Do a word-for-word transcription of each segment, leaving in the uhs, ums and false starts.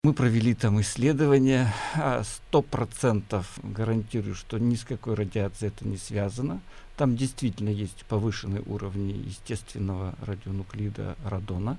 Мы провели там исследования, сто процентов гарантирую, что ни с какой радиацией это не связано. Там действительно есть повышенные уровни естественного радионуклида радона,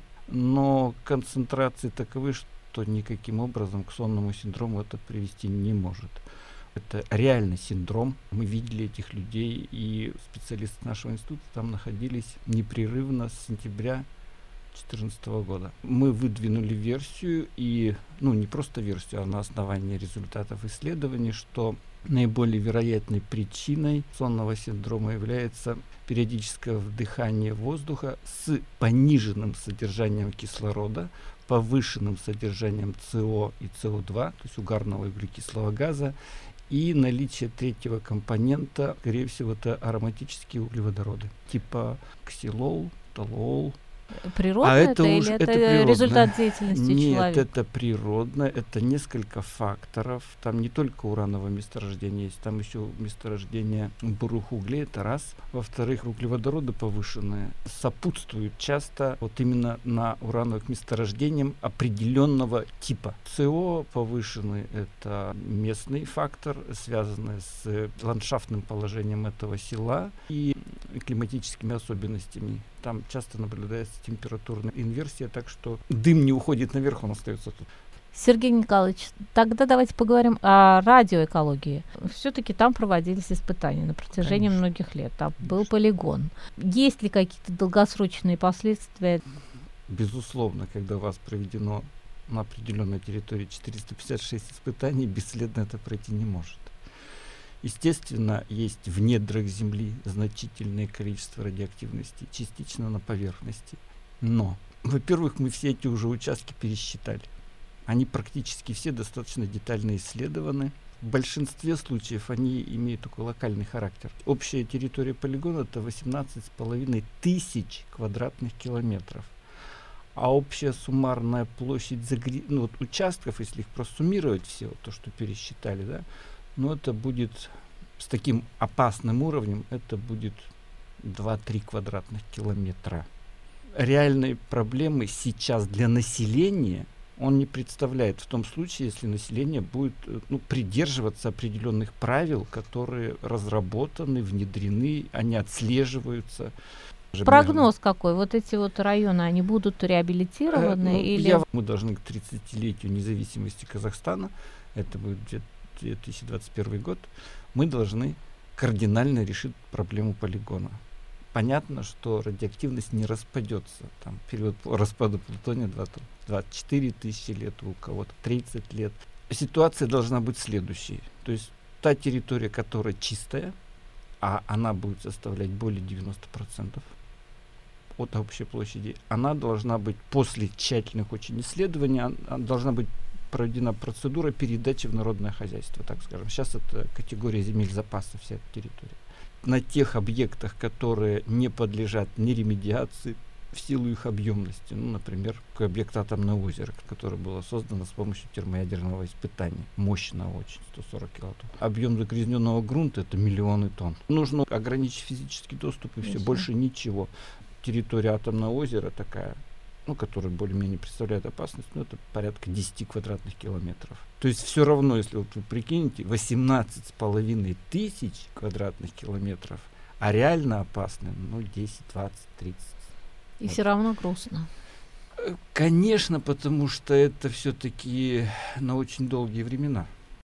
но концентрации таковы, что никаким образом к сонному синдрому это привести не может. Это реальный синдром. Мы видели этих людей, и специалисты нашего института там находились непрерывно с сентября две тысячи четырнадцатого года. Мы выдвинули версию, и, ну, не просто версию, а на основании результатов исследований, что наиболее вероятной причиной сонного синдрома является периодическое вдыхание воздуха с пониженным содержанием кислорода, повышенным содержанием СО и СО2, то есть угарного и углекислого газа, и наличие третьего компонента, скорее всего, это ароматические углеводороды, типа ксилол, толуол. Природно а это, это уж, или это, это результат деятельности Нет, человека? Нет, это природно, это несколько факторов. Там не только урановое месторождение есть, там еще месторождение бурых углей, это раз. Во-вторых, углеводороды повышенные сопутствуют часто вот именно на урановых месторождениях определенного типа. СО повышенный — это местный фактор, связанный с ландшафтным положением этого села и климатическими особенностями. Там часто наблюдается температурная инверсия, так что дым не уходит наверх, он остается тут. Сергей Николаевич, тогда давайте поговорим о радиоэкологии. Все-таки там проводились испытания на протяжении Конечно. многих лет. Там Конечно. был полигон. Есть ли какие-то долгосрочные последствия? Безусловно, когда у вас проведено на определенной территории четыреста пятьдесят шесть испытаний, бесследно это пройти не может. Естественно, есть в недрах Земли значительное количество радиоактивности, частично на поверхности. Но, во-первых, мы все эти уже участки пересчитали. Они практически все достаточно детально исследованы. В большинстве случаев они имеют такой локальный характер. Общая территория полигона — это восемнадцать с половиной тысяч квадратных километров. А общая суммарная площадь загр... ну, вот участков, если их просуммировать все, вот то, что пересчитали, да, но это будет с таким опасным уровнем, это будет два-три квадратных километра. Реальной проблемы сейчас для населения он не представляет в том случае, если население будет ну, придерживаться определенных правил, которые разработаны, внедрены, они отслеживаются. Прогноз какой? Вот эти вот районы, они будут реабилитированы? Э, ну, или... я, мы должны к тридцатилетию независимости Казахстана, это будет где-то две тысячи двадцать первый год, мы должны кардинально решить проблему полигона. Понятно, что радиоактивность не распадется. Там период распада плутония двадцать четыре тысячи лет, у кого-то тридцать лет. Ситуация должна быть следующей. То есть та территория, которая чистая, а она будет составлять более девяноста процентов от общей площади, она должна быть после тщательных очень исследований, она должна быть проведена процедура передачи в народное хозяйство, так скажем. Сейчас это категория земель запаса, вся эта территория. На тех объектах, которые не подлежат ни ремедиации в силу их объемности, ну, например, такой объект атомное озеро, которое было создано с помощью термоядерного испытания, мощно очень, сто сорок килотонн. Объем загрязненного грунта — это миллионы тонн. Нужно ограничить физический доступ и все, больше ничего. Территория атомного озера такая, ну, который более-менее представляет опасность, ну, это порядка десять квадратных километров. То есть все равно, если вот вы прикинете, восемнадцать с половиной тысяч квадратных километров, а реально опасны, ну, десять, двадцать, тридцать. И вот. Все равно грустно. Конечно, потому что это все-таки на очень долгие времена.